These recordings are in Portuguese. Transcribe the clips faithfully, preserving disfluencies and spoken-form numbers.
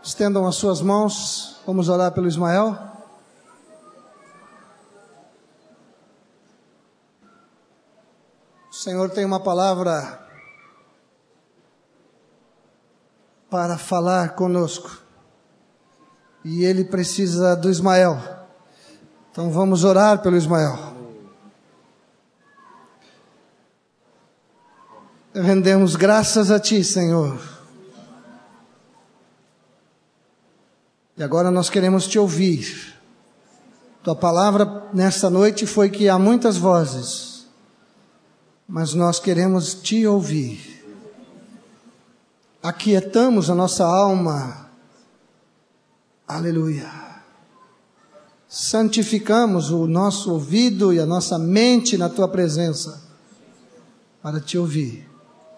Estendam as suas mãos, vamos orar pelo Ismael. O Senhor tem uma palavra para falar conosco, e Ele precisa do Ismael. Então vamos orar pelo Ismael. Rendemos graças a Ti, Senhor. E agora nós queremos Te ouvir. Tua palavra nesta noite foi que há muitas vozes, mas nós queremos Te ouvir. Aquietamos a nossa alma. Aleluia. Santificamos o nosso ouvido e a nossa mente na Tua presença para Te ouvir.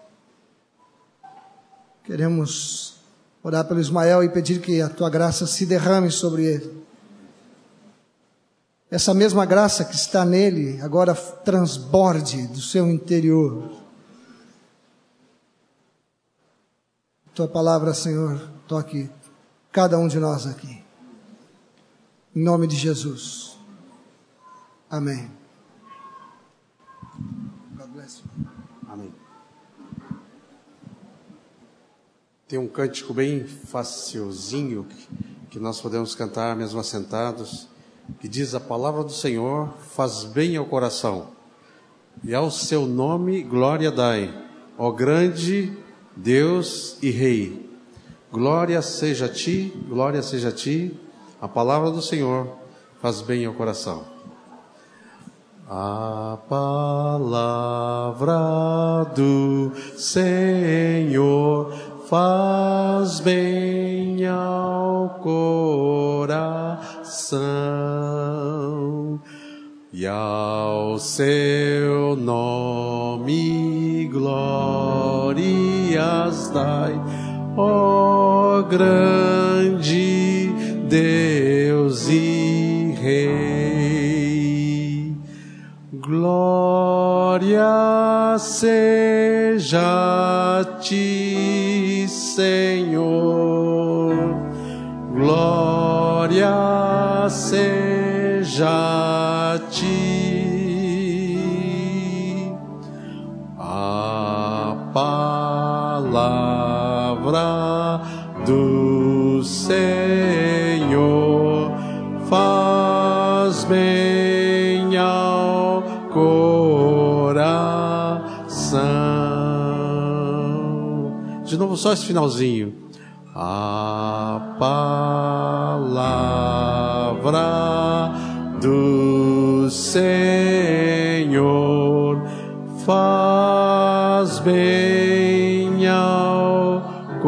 Queremos orar pelo Ismael e pedir que a Tua graça se derrame sobre ele. Essa mesma graça que está nele agora transborde do seu interior. Tua palavra, Senhor, toque cada um de nós aqui. Em nome de Jesus. Amém. God bless you. Amém. Tem um cântico bem facilzinho que nós podemos cantar mesmo assentados, que diz: a palavra do Senhor faz bem ao coração, e ao seu nome glória dai, ó grande Deus e Rei. Glória seja a Ti, glória seja a Ti, a palavra do Senhor faz bem ao coração. A palavra do Senhor faz bem ao coração, e ao seu nome glórias dai, ó grande Deus e Rei. Glória seja a Ti, Senhor, glória seja a Ti. A palavra do Senhor faz bem ao coração. De novo, só esse finalzinho. A palavra do Senhor faz bem ao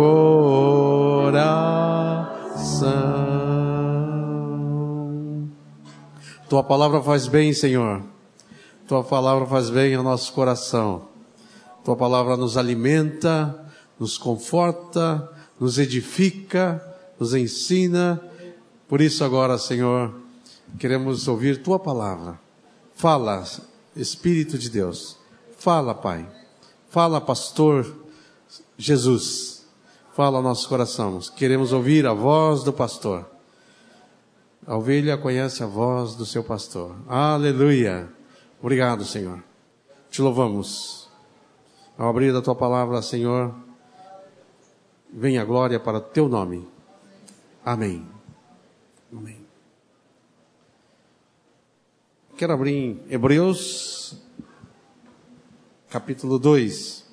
coração. Tua palavra faz bem, Senhor. Tua palavra faz bem ao nosso coração. Tua palavra nos alimenta, nos conforta, nos edifica, nos ensina. Por isso agora, Senhor, queremos ouvir Tua palavra. Fala, Espírito de Deus. Fala, Pai. Fala, Pastor Jesus. Fala ao nosso coração. Queremos ouvir a voz do pastor. A ovelha conhece a voz do seu pastor. Aleluia. Obrigado, Senhor. Te louvamos. Ao abrir a Tua palavra, Senhor, venha a glória para o Teu nome. Amém. Amém. Quero abrir em Hebreus, capítulo dois.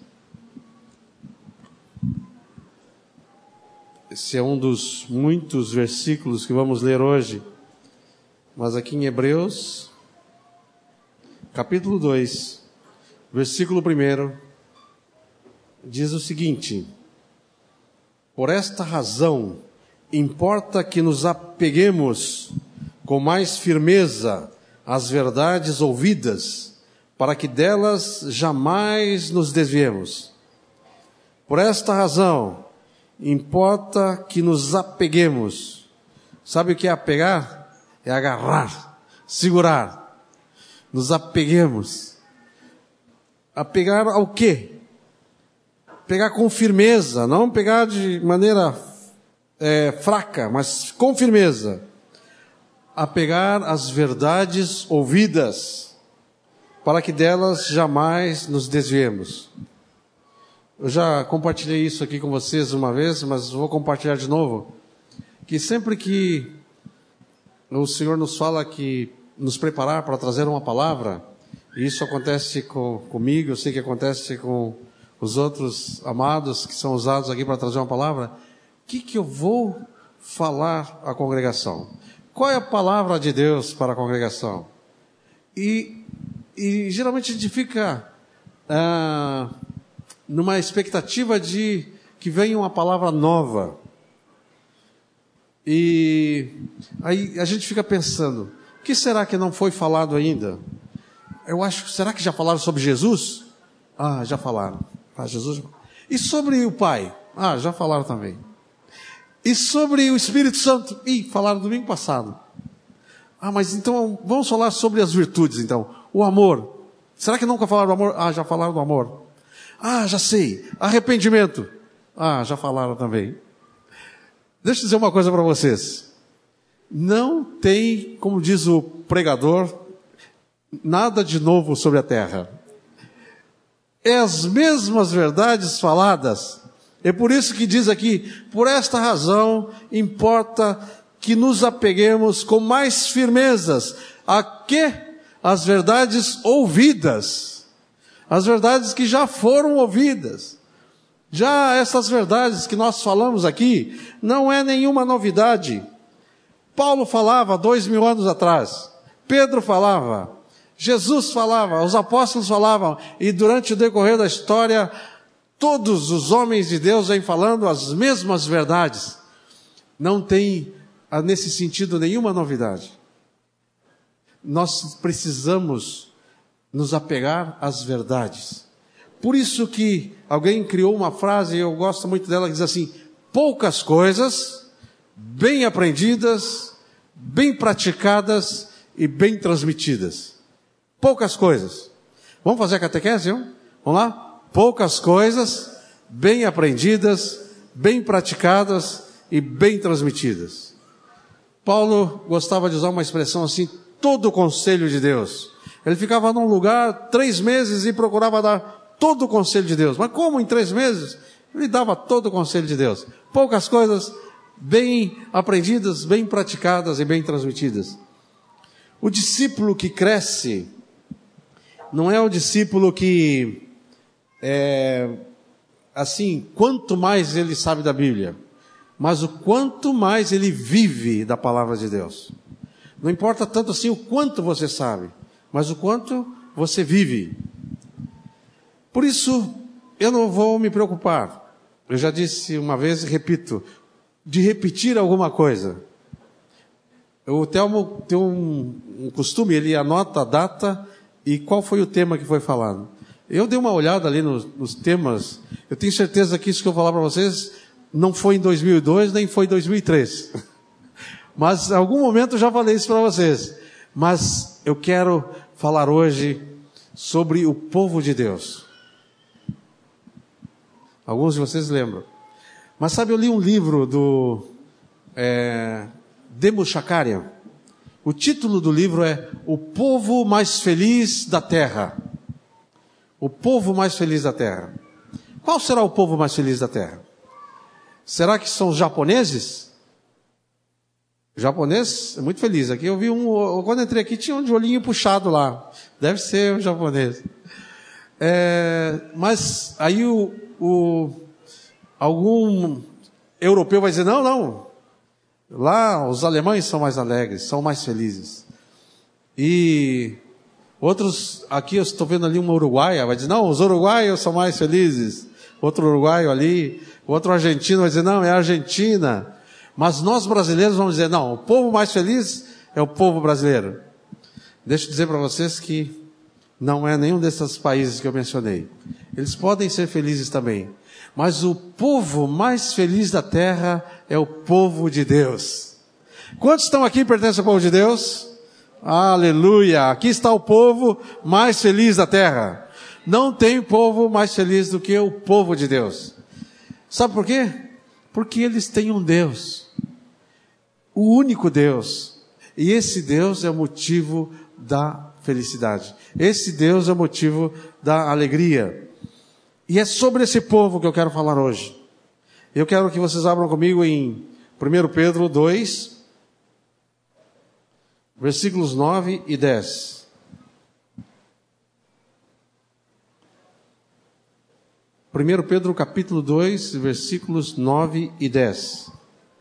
Esse é um dos muitos versículos que vamos ler hoje. Mas aqui em Hebreus, capítulo dois, versículo um, diz o seguinte: por esta razão, importa que nos apeguemos com mais firmeza às verdades ouvidas, para que delas jamais nos desviemos. Por esta razão, importa que nos apeguemos. Sabe o que é apegar? É agarrar, segurar. Nos apeguemos. Apegar ao quê? Pegar com firmeza, não pegar de maneira é, fraca, mas com firmeza, a pegar as verdades ouvidas, para que delas jamais nos desviemos. Eu já compartilhei isso aqui com vocês uma vez, mas vou compartilhar de novo, que sempre que o Senhor nos fala que nos preparar para trazer uma palavra, e isso acontece com, comigo, eu sei que acontece com os outros amados que são usados aqui para trazer uma palavra, o que, que eu vou falar à congregação? Qual é a palavra de Deus para a congregação? E, e geralmente a gente fica ah, numa expectativa de que venha uma palavra nova. E aí a gente fica pensando, o que será que não foi falado ainda? Eu acho, será que já falaram sobre Jesus? Ah, já falaram. Ah, Jesus. E sobre o Pai? Ah, já falaram também. E sobre o Espírito Santo? Ih, falaram domingo passado. Ah, mas então vamos falar sobre as virtudes então. O amor. Será que nunca falaram do amor? Ah, já falaram do amor. Ah, já sei. Arrependimento. Ah, já falaram também. Deixa eu dizer uma coisa para vocês. Não tem, como diz o pregador, nada de novo sobre a terra. É as mesmas verdades faladas. É por isso que diz aqui, por esta razão, importa que nos apeguemos com mais firmezas a que? As verdades ouvidas. As verdades que já foram ouvidas. Já essas verdades que nós falamos aqui, não é nenhuma novidade. Paulo falava dois mil anos atrás. Pedro falava. Jesus falava. Os apóstolos falavam. E durante o decorrer da história, todos os homens de Deus vêm falando as mesmas verdades. Não tem, nesse sentido, nenhuma novidade. Nós precisamos nos apegar às verdades. Por isso que alguém criou uma frase, e eu gosto muito dela, que diz assim, poucas coisas, bem aprendidas, bem praticadas e bem transmitidas. Poucas coisas. Vamos fazer a catequese, não? Vamos lá? Poucas coisas, bem aprendidas, bem praticadas e bem transmitidas. Paulo gostava de usar uma expressão assim, todo o conselho de Deus. Ele ficava num lugar três meses e procurava dar todo o conselho de Deus. Mas como em três meses? Ele dava todo o conselho de Deus. Poucas coisas bem aprendidas, bem praticadas e bem transmitidas. O discípulo que cresce não é o discípulo que, é, assim, quanto mais ele sabe da Bíblia, mas o quanto mais ele vive da palavra de Deus. Não importa tanto assim o quanto você sabe, mas o quanto você vive. Por isso, eu não vou me preocupar. Eu já disse uma vez e repito, de repetir alguma coisa. O Telmo tem um, um costume, ele anota a data e qual foi o tema que foi falado. Eu dei uma olhada ali nos, nos temas, eu tenho certeza que isso que eu vou falar para vocês não foi em dois mil e dois, nem foi em dois mil e três. Mas em algum momento eu já falei isso para vocês. Mas eu quero falar hoje sobre o povo de Deus. Alguns de vocês lembram. Mas sabe, eu li um livro do é, Demos Shakarian. O título do livro é O Povo Mais Feliz da Terra. O povo mais feliz da Terra. Qual será o povo mais feliz da Terra? Será que são os japoneses? O japonês é muito feliz. Aqui eu vi um, quando entrei aqui tinha um de olhinho puxado lá. Deve ser o japonês. É, mas aí o, o, algum europeu vai dizer, não, não. Lá os alemães são mais alegres, são mais felizes. E outros, aqui eu estou vendo ali uma uruguaia, vai dizer, não, os uruguaios são mais felizes. Outro uruguaio ali, outro argentino vai dizer, não, é a Argentina. Mas nós brasileiros vamos dizer, não, o povo mais feliz é o povo brasileiro. Deixa eu dizer para vocês que não é nenhum desses países que eu mencionei. Eles podem ser felizes também. Mas o povo mais feliz da terra é o povo de Deus. Quantos estão aqui e pertencem ao povo de Deus? Aleluia! Aqui está o povo mais feliz da terra. Não tem povo mais feliz do que o povo de Deus. Sabe por quê? Porque eles têm um Deus, o único Deus, e esse Deus é o motivo da felicidade, esse Deus é o motivo da alegria. E é sobre esse povo que eu quero falar hoje. Eu quero que vocês abram comigo em primeiro Pedro dois, versículos nove e dez. primeiro Pedro capítulo dois, versículos nove e dez.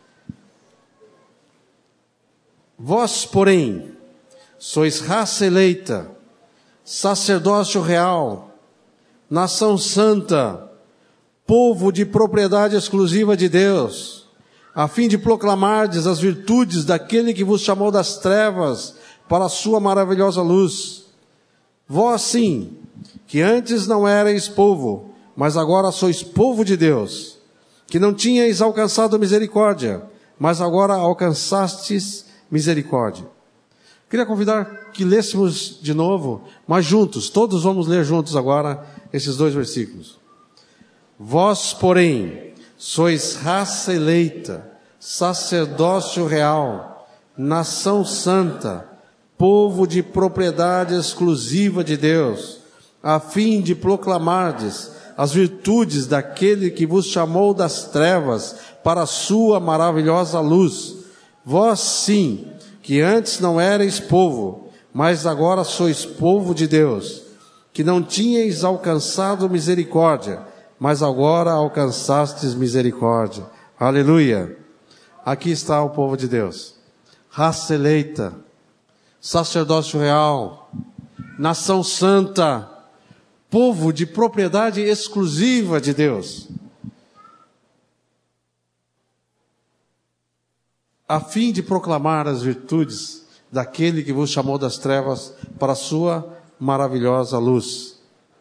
Vós, porém, sois raça eleita, sacerdócio real, nação santa, povo de propriedade exclusiva de Deus, a fim de proclamardes as virtudes daquele que vos chamou das trevas para a sua maravilhosa luz. Vós sim, que antes não erais povo, mas agora sois povo de Deus, que não tinhais alcançado misericórdia, mas agora alcançastes misericórdia. Queria convidar que lêssemos de novo, mas juntos, todos vamos ler juntos agora esses dois versículos. Vós, porém, sois raça eleita, sacerdócio real, nação santa, povo de propriedade exclusiva de Deus, a fim de proclamardes as virtudes daquele que vos chamou das trevas para a sua maravilhosa luz. Vós sim, que antes não erais povo, mas agora sois povo de Deus, que não tinhais alcançado misericórdia, mas agora alcançastes misericórdia. Aleluia! Aqui está o povo de Deus, raça eleita, sacerdócio real, nação santa, povo de propriedade exclusiva de Deus, a fim de proclamar as virtudes daquele que vos chamou das trevas para a sua maravilhosa luz.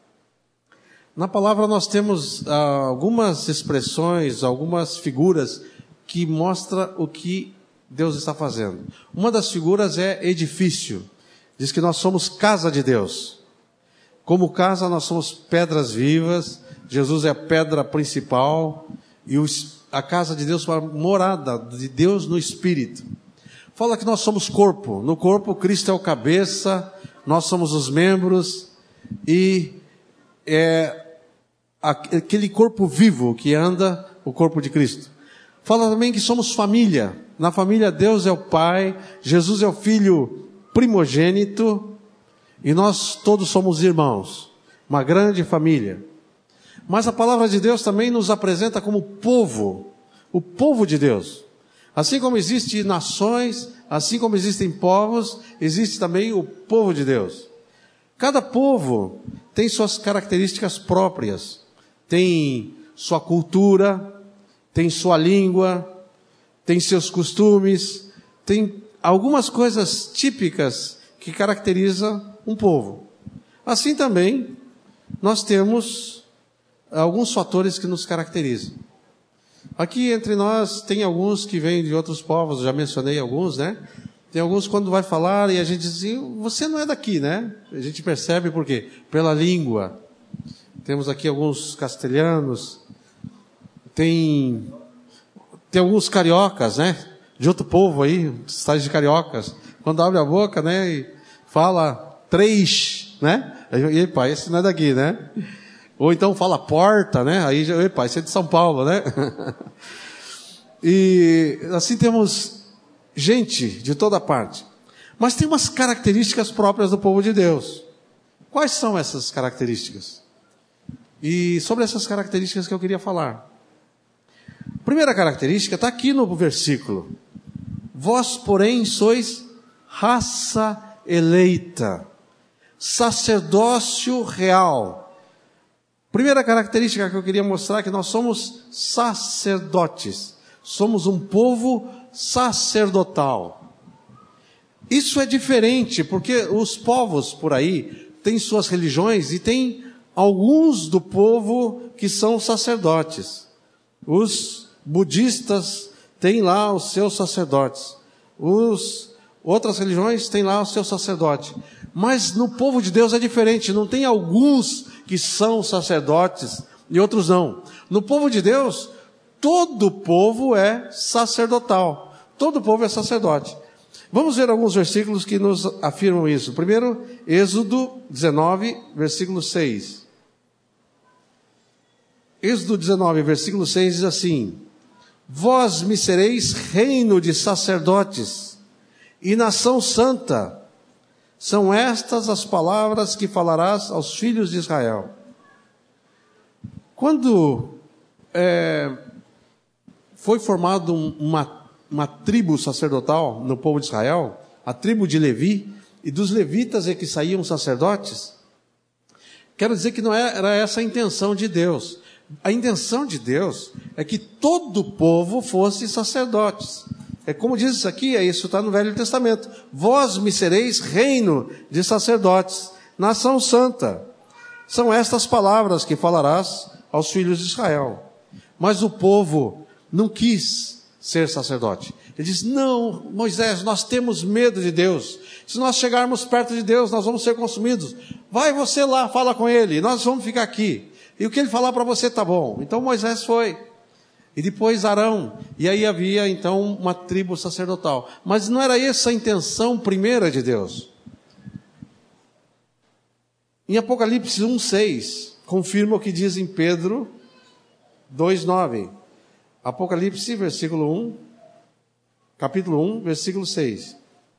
Na palavra nós temos ah, algumas expressões, algumas figuras que mostram o que Deus está fazendo. Uma das figuras é edifício. Diz que nós somos casa de Deus. Como casa, nós somos pedras vivas, Jesus é a pedra principal, e os, a casa de Deus foi a morada de Deus no Espírito. Fala que nós somos corpo, no corpo Cristo é o cabeça, nós somos os membros, e é aquele corpo vivo que anda, o corpo de Cristo. Fala também que somos família, na família Deus é o Pai, Jesus é o Filho primogênito, e nós todos somos irmãos, uma grande família. Mas a palavra de Deus também nos apresenta como povo, o povo de Deus. Assim como existem nações, assim como existem povos, existe também o povo de Deus. Cada povo tem suas características próprias, tem sua cultura, tem sua língua, tem seus costumes, tem algumas coisas típicas que caracterizam um povo. Assim também, nós temos alguns fatores que nos caracterizam. Aqui entre nós tem alguns que vêm de outros povos, já mencionei alguns, né? Tem alguns quando vai falar e a gente diz assim, você não é daqui, né? A gente percebe por quê? Pela língua. Temos aqui alguns castelhanos, tem, tem alguns cariocas, né? De outro povo aí, estágio de cariocas. Quando abre a boca, né? E fala três, né? Aí, epa, esse não é daqui, né? Ou então fala porta, né? Aí, epa, esse é de São Paulo, né? E assim temos gente de toda parte. Mas tem umas características próprias do povo de Deus. Quais são essas características? E sobre essas características que eu queria falar. Primeira característica está aqui no versículo. Vós, porém, sois raça eleita, sacerdócio real. Primeira característica que eu queria mostrar é que nós somos sacerdotes. Somos um povo sacerdotal. Isso é diferente, porque os povos por aí têm suas religiões e tem alguns do povo que são sacerdotes. Os budistas têm lá os seus sacerdotes. Os outras religiões têm lá o seu sacerdote. Mas no povo de Deus é diferente. Não tem alguns que são sacerdotes e outros não. No povo de Deus, todo povo é sacerdotal. Todo povo é sacerdote. Vamos ver alguns versículos que nos afirmam isso. Primeiro, Êxodo dezenove, versículo seis. Êxodo dezenove, versículo seis diz assim: vós me sereis reino de sacerdotes e nação santa. São estas as palavras que falarás aos filhos de Israel. Quando é, foi formado uma, uma tribo sacerdotal no povo de Israel, a tribo de Levi, e dos levitas é que saíam sacerdotes, quero dizer que não era essa a intenção de Deus. A intenção de Deus é que todo o povo fosse sacerdotes. É como diz isso aqui, isso está no Velho Testamento. Vós me sereis reino de sacerdotes, nação santa. São estas palavras que falarás aos filhos de Israel. Mas o povo não quis ser sacerdote. Ele diz: não, Moisés, nós temos medo de Deus. Se nós chegarmos perto de Deus, nós vamos ser consumidos. Vai você lá, fala com ele, nós vamos ficar aqui. E o que ele falar para você está bom. Então Moisés foi. E depois Arão. E aí havia então uma tribo sacerdotal. Mas não era essa a intenção primeira de Deus. Em Apocalipse um, seis, confirma o que diz em Pedro dois, nove. Apocalipse, versículo um, capítulo um, versículo seis.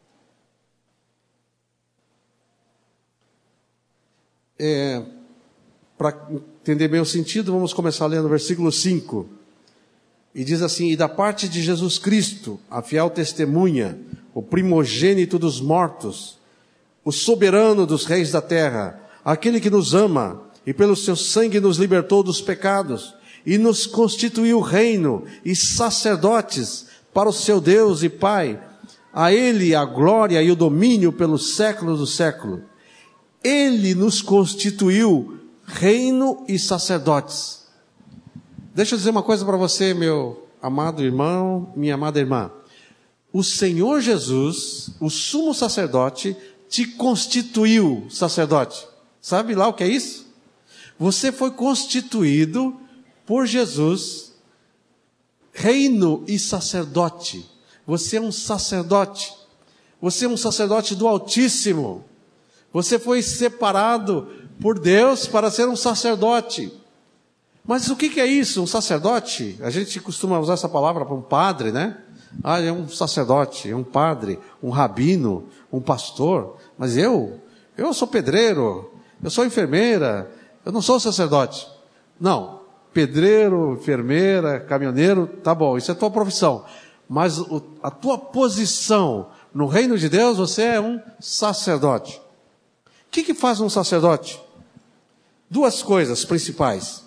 É, para entender bem o sentido, vamos começar lendo o versículo cinco. E diz assim: e da parte de Jesus Cristo, a fiel testemunha, o primogênito dos mortos, o soberano dos reis da terra, aquele que nos ama e pelo seu sangue nos libertou dos pecados e nos constituiu reino e sacerdotes para o seu Deus e Pai. A ele a glória e o domínio pelos séculos do século. Ele nos constituiu reino e sacerdotes. Deixa eu dizer uma coisa para você, meu amado irmão, minha amada irmã. O Senhor Jesus, o sumo sacerdote, te constituiu sacerdote. Sabe lá o que é isso? Você foi constituído por Jesus, reino e sacerdote. Você é um sacerdote. Você é um sacerdote do Altíssimo. Você foi separado por Deus para ser um sacerdote. Mas o que é isso, um sacerdote? A gente costuma usar essa palavra para um padre, né? Ah, é um sacerdote, é um padre, um rabino, um pastor. Mas eu, eu sou pedreiro, eu sou enfermeira, eu não sou sacerdote. Não, pedreiro, enfermeira, caminhoneiro, tá bom, isso é a tua profissão. Mas o, a tua posição no reino de Deus, você é um sacerdote. O que que faz um sacerdote? Duas coisas principais.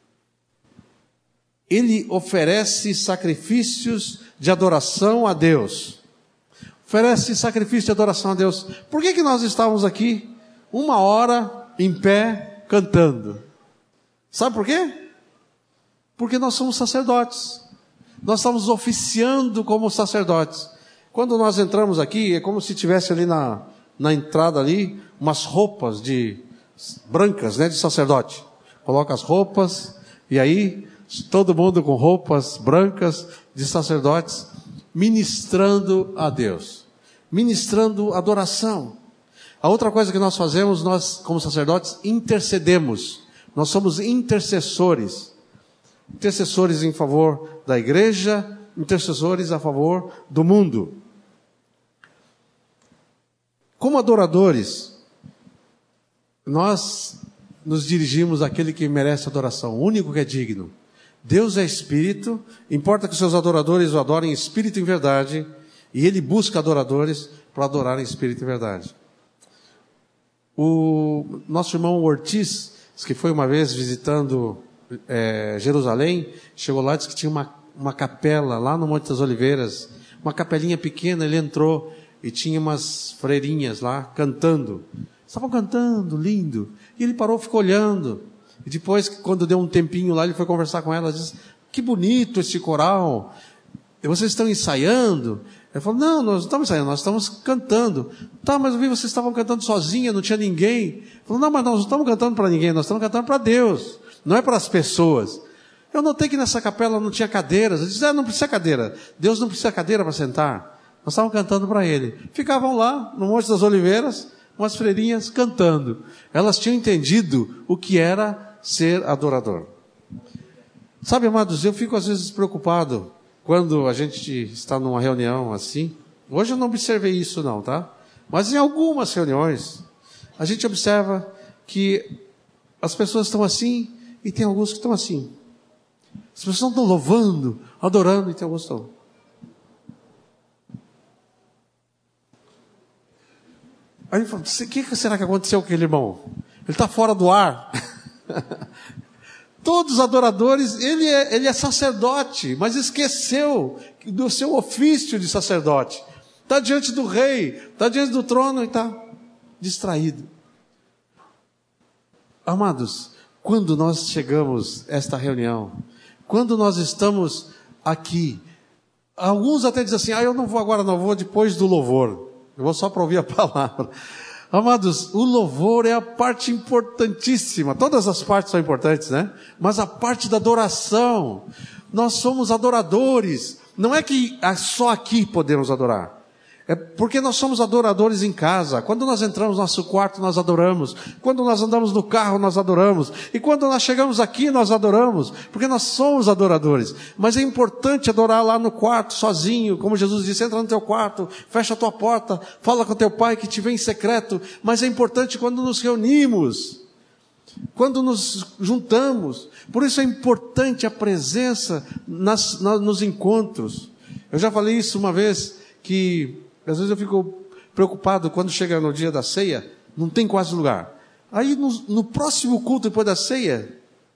Ele oferece sacrifícios de adoração a Deus. Oferece sacrifício de adoração a Deus. Por que que nós estávamos aqui uma hora em pé cantando? Sabe por quê? Porque nós somos sacerdotes. Nós estamos oficiando como sacerdotes. Quando nós entramos aqui, é como se tivesse ali na, na entrada ali umas roupas de brancas, né, de sacerdote. Coloca as roupas e aí todo mundo com roupas brancas de sacerdotes, ministrando a Deus, ministrando adoração. A outra coisa que nós fazemos, nós como sacerdotes intercedemos. Nós somos intercessores. Intercessores em favor da igreja, intercessores a favor do mundo. Como adoradores, nós nos dirigimos àquele que merece adoração, o único que é digno. Deus é Espírito, importa que seus adoradores o adorem em Espírito e em verdade, e Ele busca adoradores para adorar em Espírito e verdade. O nosso irmão Ortiz, que foi uma vez visitando é, Jerusalém, chegou lá e disse que tinha uma, uma capela lá no Monte das Oliveiras, uma capelinha pequena. Ele entrou e tinha umas freirinhas lá cantando. Estavam cantando, lindo. E ele parou, ficou olhando. E depois, quando deu um tempinho lá, ele foi conversar com ela. Disse: que bonito esse coral. E vocês estão ensaiando? Ele falou: não, nós não estamos ensaiando, nós estamos cantando. Tá, mas eu vi vocês estavam cantando sozinha, não tinha ninguém. Ele falou: não, mas nós não estamos cantando para ninguém, nós estamos cantando para Deus. Não é para as pessoas. Eu notei que nessa capela não tinha cadeiras. Eu disse, ah, não precisa cadeira. Deus não precisa cadeira para sentar. Nós estávamos cantando para Ele. Ficavam lá, no Monte das Oliveiras, umas freirinhas cantando. Elas tinham entendido o que era ser adorador. Sabe, amados, eu fico às vezes preocupado quando a gente está numa reunião assim. Hoje eu não observei isso não, tá? Mas em algumas reuniões, a gente observa que as pessoas estão assim e tem alguns que estão assim. As pessoas estão louvando, adorando e tem alguns que estão. Aí ele fala, o que será que aconteceu com aquele irmão? Ele está fora do ar. Todos os adoradores, ele é, ele é sacerdote, mas esqueceu do seu ofício de sacerdote. Está diante do rei, está diante do trono e está distraído. Amados, quando nós chegamos a esta reunião, quando nós estamos aqui, alguns até dizem assim, ah, eu não vou agora, não vou depois do louvor. Eu vou só para ouvir a palavra. Amados, o louvor é a parte importantíssima. Todas as partes são importantes, né? Mas a parte da adoração. Nós somos adoradores. Não é que só aqui podemos adorar. É porque nós somos adoradores em casa. Quando nós entramos no nosso quarto, nós adoramos. Quando nós andamos no carro, nós adoramos. E quando nós chegamos aqui, nós adoramos. Porque nós somos adoradores. Mas é importante adorar lá no quarto, sozinho. Como Jesus disse, entra no teu quarto, fecha a tua porta, fala com teu pai que te vê em secreto. Mas é importante quando nos reunimos, quando nos juntamos. Por isso é importante a presença nas, na, nos encontros. Eu já falei isso uma vez, que às vezes eu fico preocupado quando chega no dia da ceia, não tem quase lugar. Aí no, no próximo culto depois da ceia,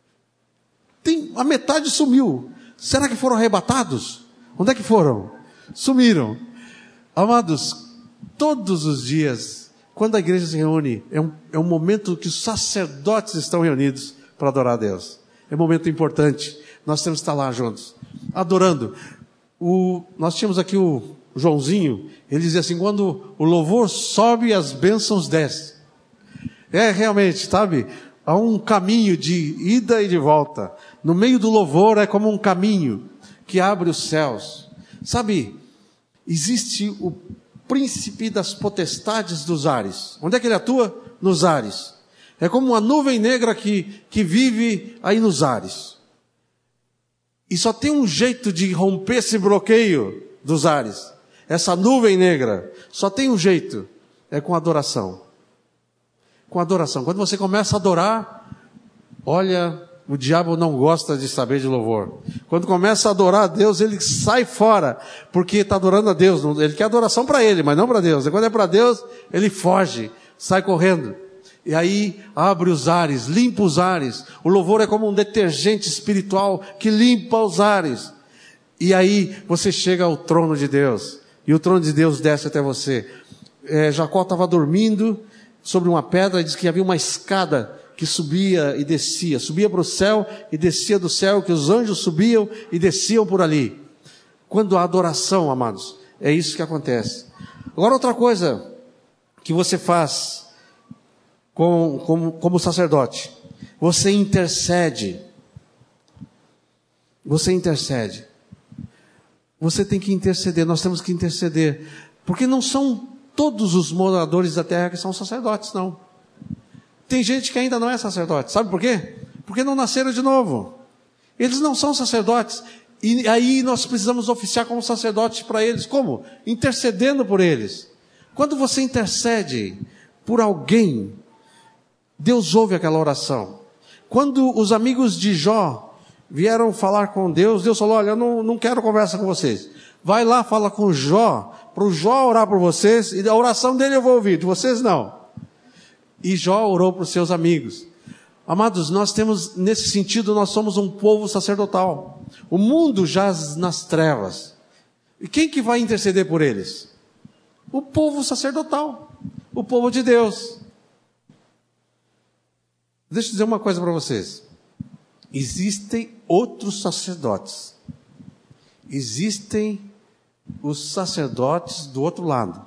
tem, a metade sumiu. Será que foram arrebatados? Onde é que foram? Sumiram. Amados, todos os dias, quando a igreja se reúne, é um, é um momento que os sacerdotes estão reunidos para adorar a Deus. É um momento importante. Nós temos que estar lá juntos, adorando. O, nós tínhamos aqui o Joãozinho, ele dizia assim, quando o louvor sobe, as bênçãos descem. É, realmente, sabe, há um caminho de ida e de volta. No meio do louvor é como um caminho que abre os céus. Sabe, existe o príncipe das potestades dos ares. Onde é que ele atua? Nos ares. É como uma nuvem negra que, que vive aí nos ares. E só tem um jeito de romper esse bloqueio dos ares. Essa nuvem negra, só tem um jeito, é com adoração. Com adoração. Quando você começa a adorar, olha, o diabo não gosta de saber de louvor. Quando começa a adorar a Deus, ele sai fora, porque está adorando a Deus. Ele quer adoração para ele, mas não para Deus. E quando é para Deus, ele foge, sai correndo. E aí abre os ares, limpa os ares. O louvor é como um detergente espiritual que limpa os ares. E aí você chega ao trono de Deus. E o trono de Deus desce até você. É, Jacó estava dormindo sobre uma pedra e diz que havia uma escada que subia e descia. Subia para o céu e descia do céu, que os anjos subiam e desciam por ali. Quando há adoração, amados, é isso que acontece. Agora outra coisa que você faz como, como, como sacerdote. Você intercede. Você intercede. Você tem que interceder, nós temos que interceder. Porque não são todos os moradores da terra que são sacerdotes, não. Tem gente que ainda não é sacerdote. Sabe por quê? Porque não nasceram de novo. Eles não são sacerdotes. E aí nós precisamos oficiar como sacerdotes para eles. Como? Intercedendo por eles. Quando você intercede por alguém, Deus ouve aquela oração. Quando os amigos de Jó vieram falar com Deus, Deus falou, olha, eu não, não quero conversa com vocês. Vai lá, fala com Jó, para o Jó orar por vocês, e a oração dele eu vou ouvir, de vocês não. E Jó orou para os seus amigos. Amados, nós temos, nesse sentido, nós somos um povo sacerdotal. O mundo jaz nas trevas. E quem que vai interceder por eles? O povo sacerdotal. O povo de Deus. Deixa eu dizer uma coisa para vocês. Existem outros sacerdotes. Existem os sacerdotes do outro lado.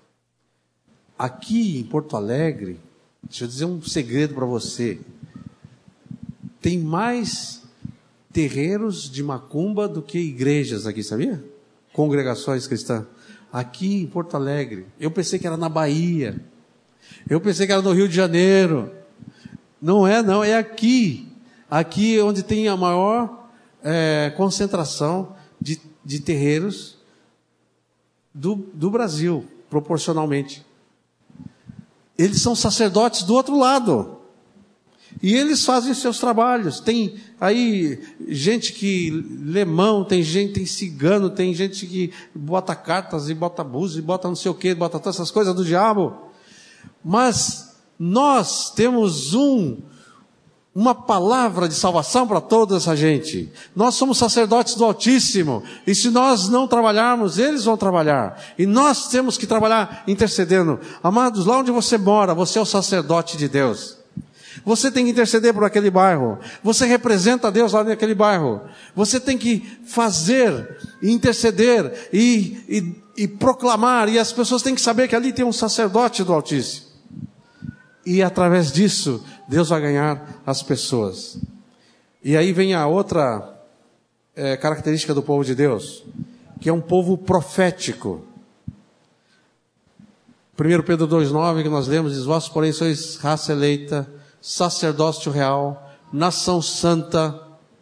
Aqui em Porto Alegre, deixa eu dizer um segredo para você. Tem mais terreiros de macumba do que igrejas aqui, sabia? Congregações cristãs. Aqui em Porto Alegre. Eu pensei que era na Bahia. Eu pensei que era no Rio de Janeiro. Não é, não. É aqui. Aqui onde tem a maior é, concentração de, de terreiros do, do Brasil, proporcionalmente. Eles são sacerdotes do outro lado. E eles fazem seus trabalhos. Tem aí gente que lê mão, tem gente, tem cigano, tem gente que bota cartas e bota búzios, e bota não sei o que, bota todas essas coisas do diabo. Mas nós temos um, uma palavra de salvação para toda essa gente. Nós somos sacerdotes do Altíssimo. E se nós não trabalharmos, eles vão trabalhar. E nós temos que trabalhar intercedendo. Amados, lá onde você mora, você é o sacerdote de Deus. Você tem que interceder por aquele bairro. Você representa Deus lá naquele bairro. Você tem que fazer, interceder e, e, e proclamar. E as pessoas têm que saber que ali tem um sacerdote do Altíssimo. E através disso, Deus vai ganhar as pessoas. E aí vem a outra é, característica do povo de Deus, que é um povo profético. primeiro Pedro dois, nove, que nós lemos, diz: vós, porém, sois raça eleita, sacerdócio real, nação santa,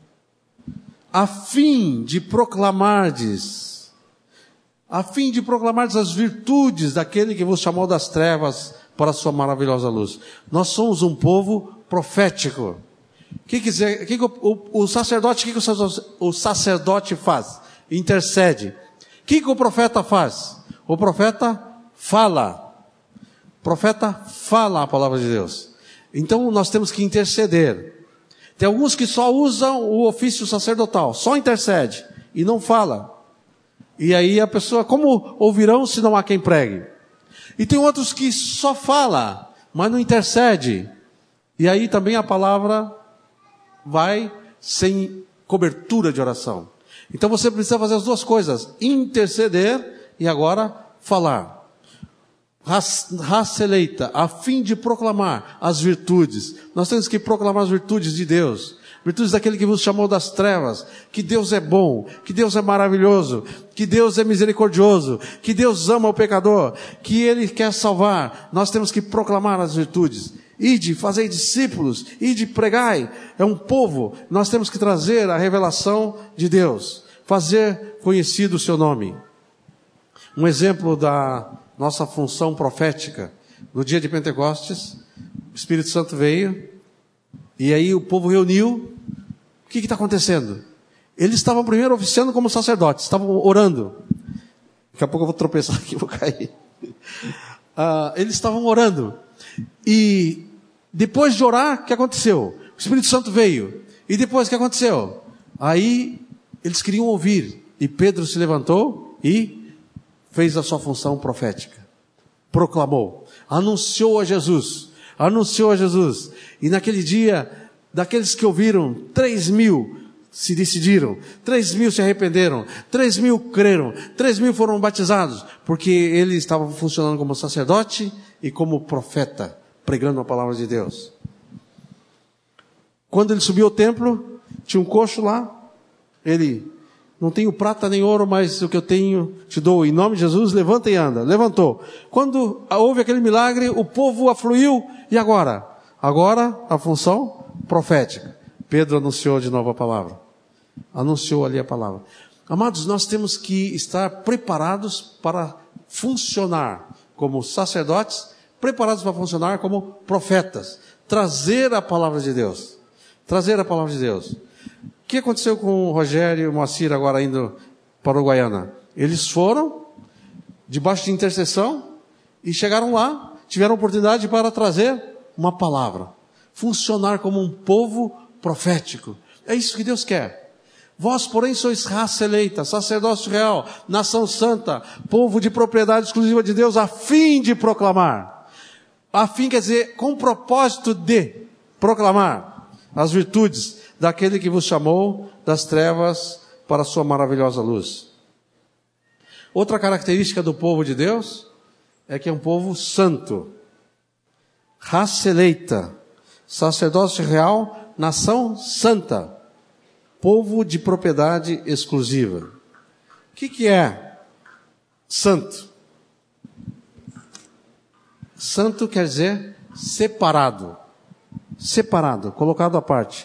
a fim de proclamardes, a fim de proclamardes as virtudes daquele que vos chamou das trevas para a sua maravilhosa luz. Nós somos um povo profético. O que quiser, que que o, o, o sacerdote, o que, que o, o sacerdote faz? Intercede. O que, que o profeta faz? O profeta fala. O profeta fala a palavra de Deus. Então nós temos que interceder. Tem alguns que só usam o ofício sacerdotal, só intercede e não fala. E aí a pessoa, como ouvirão se não há quem pregue? E tem outros que só fala, mas não intercede. E aí também a palavra vai sem cobertura de oração. Então você precisa fazer as duas coisas: interceder e agora falar. Raça eleita, a fim de proclamar as virtudes. Nós temos que proclamar as virtudes de Deus, virtudes daquele que vos chamou das trevas, que Deus é bom, que Deus é maravilhoso, que Deus é misericordioso, que Deus ama o pecador, que Ele quer salvar. Nós temos que proclamar as virtudes. Ide, fazei discípulos, ide, pregai. É um povo, nós temos que trazer a revelação de Deus, fazer conhecido o seu nome. Um exemplo da nossa função profética: no dia de Pentecostes, o Espírito Santo veio, e aí o povo reuniu. O que está acontecendo? Eles estavam primeiro oficiando como sacerdotes, estavam orando. Daqui a pouco eu vou tropeçar aqui, vou cair. Uh, eles estavam orando. E depois de orar, o que aconteceu? O Espírito Santo veio. E depois o que aconteceu? Aí eles queriam ouvir. E Pedro se levantou e fez a sua função profética. Proclamou. Anunciou a Jesus. Anunciou a Jesus. E naquele dia, daqueles que ouviram, três mil se decidiram. Três mil se arrependeram. Três mil creram. Três mil foram batizados. Porque ele estava funcionando como sacerdote e como profeta, pregando a palavra de Deus. Quando ele subiu ao templo, tinha um coxo lá. Ele: não tenho prata nem ouro, mas o que eu tenho te dou. Em nome de Jesus, levanta e anda. Levantou. Quando houve aquele milagre, o povo afluiu. E agora? Agora a função profética. Pedro anunciou de novo a palavra. Anunciou ali a palavra. Amados, nós temos que estar preparados para funcionar como sacerdotes, preparados para funcionar como profetas. Trazer a palavra de Deus. Trazer a palavra de Deus. O que aconteceu com o Rogério e o Moacir agora indo para o Guaiana? Eles foram debaixo de intercessão e chegaram lá, tiveram oportunidade para trazer uma palavra. Funcionar como um povo profético. É isso que Deus quer. Vós, porém, sois raça eleita, sacerdócio real, nação santa, povo de propriedade exclusiva de Deus, a fim de proclamar. A fim quer dizer, com o propósito de proclamar as virtudes daquele que vos chamou das trevas para a sua maravilhosa luz. Outra característica do povo de Deus é que é um povo santo, raça eleita, sacerdócio real, nação santa. povo de propriedade exclusiva. O que, que é santo? Santo quer dizer separado. Separado, colocado à parte.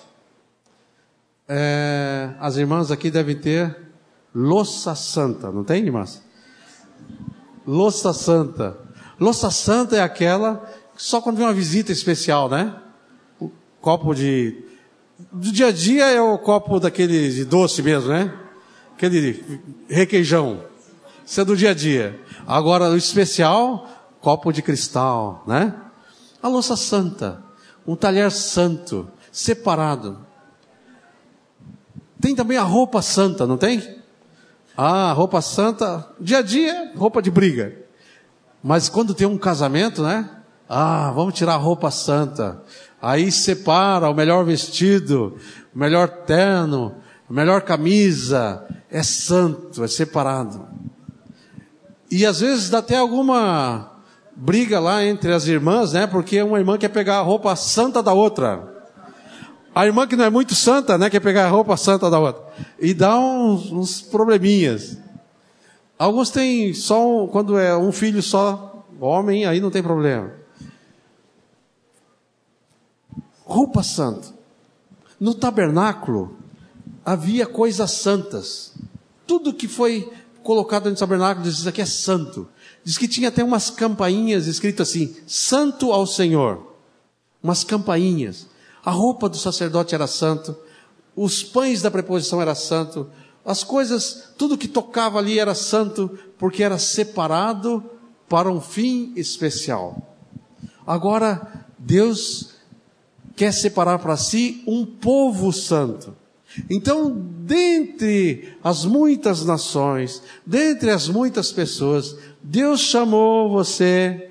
É, as irmãs aqui devem ter louça santa, não tem, irmãs? Louça santa. Louça santa é aquela que só quando vem uma visita especial, né? O copo de... do dia a dia é o copo daquele de doce mesmo, né? Aquele requeijão. Isso é do dia a dia. Agora, o especial, copo de cristal, né? A louça santa. Um talher santo, separado. Tem também a roupa santa, não tem? Ah, roupa santa, dia a dia, roupa de briga. Mas quando tem um casamento, né? Ah, vamos tirar a roupa santa. Aí separa o melhor vestido, o melhor terno, a melhor camisa. É santo, é separado. E às vezes dá até alguma briga lá entre as irmãs, né? Porque uma irmã quer pegar a roupa santa da outra. A irmã que não é muito santa, né? Quer pegar a roupa santa da outra. E dá uns, uns probleminhas. Alguns têm só, um, quando é um filho só, homem, aí não tem problema. Roupa santa. No tabernáculo, havia coisas santas. Tudo que foi colocado no tabernáculo, diz, isso aqui é santo. Diz que tinha até umas campainhas escrito assim, santo ao Senhor. Umas campainhas. A roupa do sacerdote era santo. Os pães da preposição era santo. As coisas, tudo que tocava ali era santo, porque era separado para um fim especial. Agora, Deus quer separar para si um povo santo. Então, dentre as muitas nações, dentre as muitas pessoas, Deus chamou você.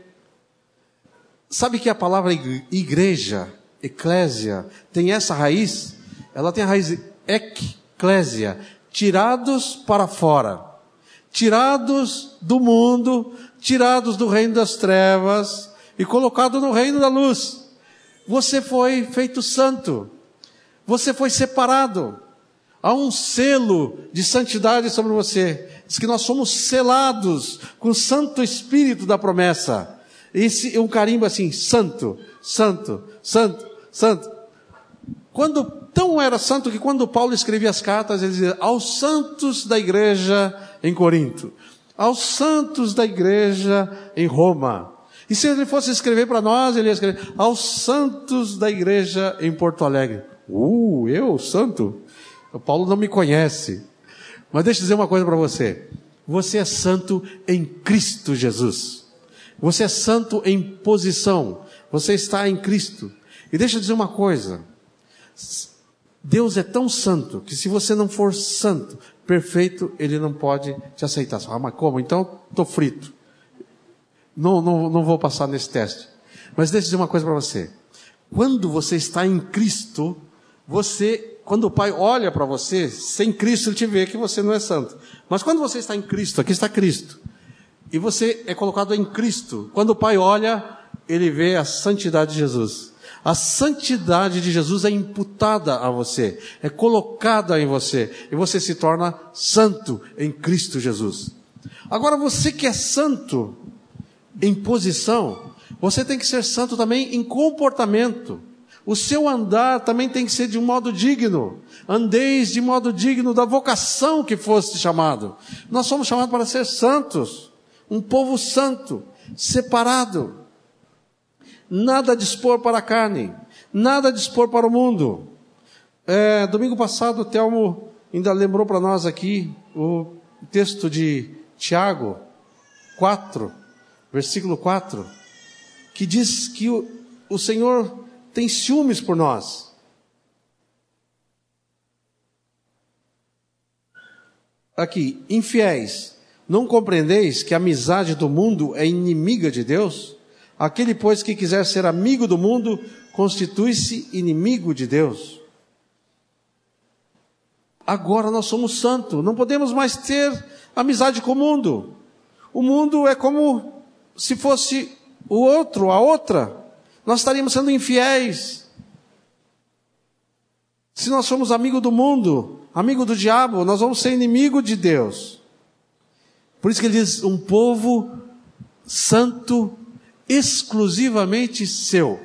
Sabe que a palavra igreja, eclésia, tem essa raiz? Ela tem a raiz eclésia, tirados para fora, tirados do mundo, tirados do reino das trevas e colocado no reino da luz. Você foi feito santo. Você foi separado. Há um selo de santidade sobre você. Diz que nós somos selados com o Santo Espírito da promessa. Esse, um carimbo assim, santo, santo, santo, santo. Quando tão era santo que quando Paulo escrevia as cartas, ele dizia, aos santos da igreja em Corinto, aos santos da igreja em Roma. E se ele fosse escrever para nós, ele ia escrever, aos santos da igreja em Porto Alegre. Uh, eu, santo? O Paulo não me conhece. Mas deixa eu dizer uma coisa para você. Você é santo em Cristo Jesus. Você é santo em posição. Você está em Cristo. E deixa eu dizer uma coisa. Deus é tão santo que se você não for santo, perfeito, Ele não pode te aceitar. Ah, mas como? Então estou frito. Não, não, não vou passar nesse teste. Mas deixa eu dizer uma coisa para você. Quando você está em Cristo, você, quando o Pai olha para você, sem Cristo Ele te vê que você não é santo. Mas quando você está em Cristo, aqui está Cristo, e você é colocado em Cristo, quando o Pai olha, Ele vê a santidade de Jesus. A santidade de Jesus é imputada a você, é colocada em você, e você se torna santo em Cristo Jesus. Agora você que é santo em posição, você tem que ser santo também em comportamento. O seu andar também tem que ser de um modo digno. Andeis de modo digno da vocação que foste chamado. Nós somos chamados para ser santos. Um povo santo, separado. Nada a dispor para a carne. Nada a dispor para o mundo. É, domingo passado o Telmo ainda lembrou para nós aqui o texto de Tiago quatro, versículo quatro, que diz que o, o Senhor tem ciúmes por nós. Aqui, infiéis, não compreendeis que a amizade do mundo é inimiga de Deus? Aquele, pois, que quiser ser amigo do mundo, constitui-se inimigo de Deus. Agora nós somos santos, não podemos mais ter amizade com o mundo. O mundo é como se fosse o outro, a outra. Nós estaríamos sendo infiéis. Se nós somos amigo do mundo, amigo do diabo, nós vamos ser inimigo de Deus. Por isso que ele diz, um povo santo, exclusivamente seu.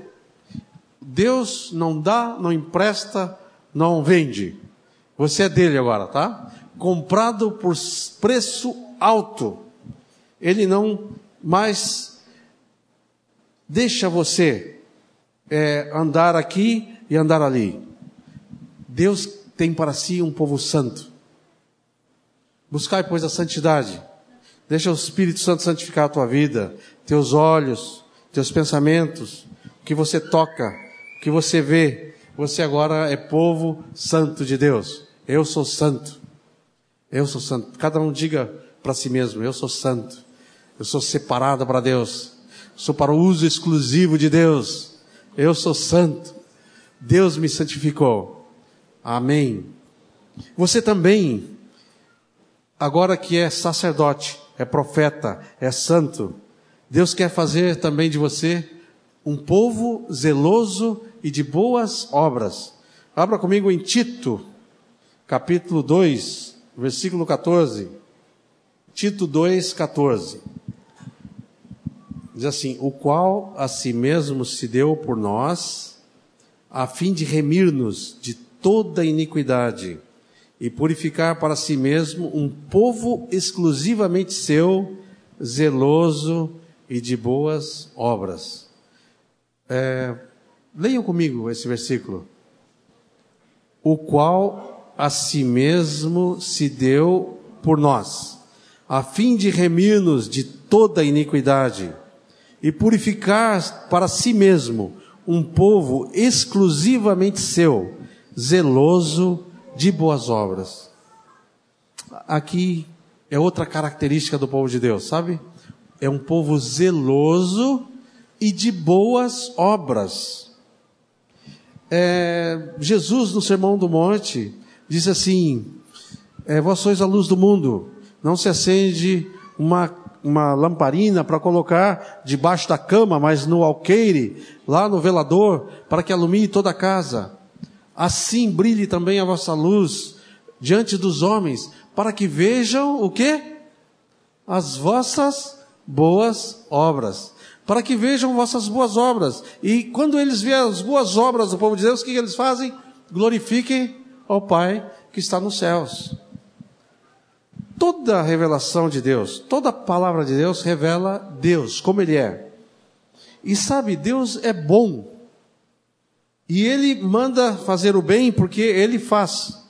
Deus não dá, não empresta, não vende. Você é dele agora, tá? Comprado por preço alto. Ele não mais deixa você é, andar aqui e andar ali. Deus tem para si um povo santo. Buscai, pois, a santidade. Deixa o Espírito Santo santificar a tua vida, teus olhos, teus pensamentos, o que você toca, o que você vê. Você agora é povo santo de Deus. Eu sou santo. Eu sou santo. Cada um diga para si mesmo, eu sou santo. Eu sou separado para Deus. Sou para o uso exclusivo de Deus. Eu sou santo. Deus me santificou. Amém. Você também, agora que é sacerdote, é profeta, é santo, Deus quer fazer também de você um povo zeloso e de boas obras. Abra comigo em Tito, capítulo dois, versículo quatorze. Tito dois, quatorze. Diz assim, o qual a si mesmo se deu por nós, a fim de remir-nos de toda iniquidade e purificar para si mesmo um povo exclusivamente seu, zeloso e de boas obras. É, leiam comigo esse versículo. O qual a si mesmo se deu por nós, a fim de remir-nos de toda iniquidade e purificar para si mesmo um povo exclusivamente seu, zeloso de boas obras. Aqui é outra característica do povo de Deus, sabe? É um povo zeloso e de boas obras. É, Jesus, no Sermão do Monte, diz assim, é, vós sois a luz do mundo, não se acende uma, uma lamparina para colocar debaixo da cama, mas no alqueire, lá no velador, para que alumie toda a casa. Assim brilhe também a vossa luz diante dos homens, para que vejam o quê? As vossas boas obras. Para que vejam vossas boas obras. E quando eles veem as boas obras do povo de Deus, o que eles fazem? Glorifiquem ao Pai que está nos céus. Toda a revelação de Deus, toda a palavra de Deus revela Deus, como Ele é. E sabe, Deus é bom. E Ele manda fazer o bem porque Ele faz.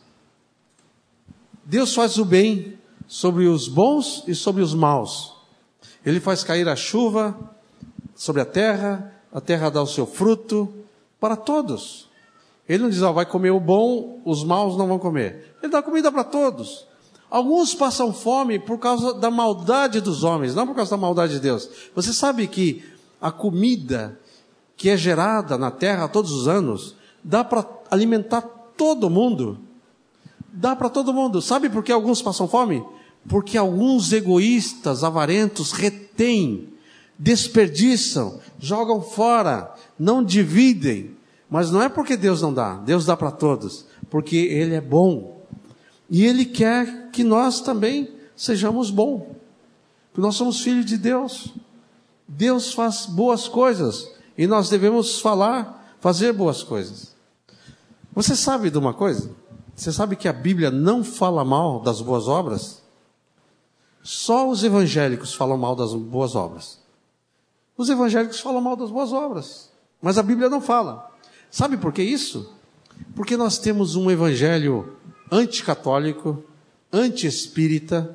Deus faz o bem sobre os bons e sobre os maus. Ele faz cair a chuva sobre a terra, a terra dá o seu fruto para todos. Ele não diz, ó, vai comer o bom, os maus não vão comer. Ele dá comida para todos. Alguns passam fome por causa da maldade dos homens, não por causa da maldade de Deus. Você sabe que a comida que é gerada na terra todos os anos, dá para alimentar todo mundo. Dá para todo mundo. Sabe por que alguns passam fome? Porque alguns egoístas, avarentos, retêm, desperdiçam, jogam fora, não dividem. Mas não é porque Deus não dá, Deus dá para todos, porque Ele é bom. E Ele quer que nós também sejamos bons. Porque nós somos filhos de Deus. Deus faz boas coisas. E nós devemos falar, fazer boas coisas. Você sabe de uma coisa? Você sabe que a Bíblia não fala mal das boas obras? Só os evangélicos falam mal das boas obras. Os evangélicos falam mal das boas obras. Mas a Bíblia não fala. Sabe por que isso? Porque nós temos um evangelho anticatólico, anti-espírita.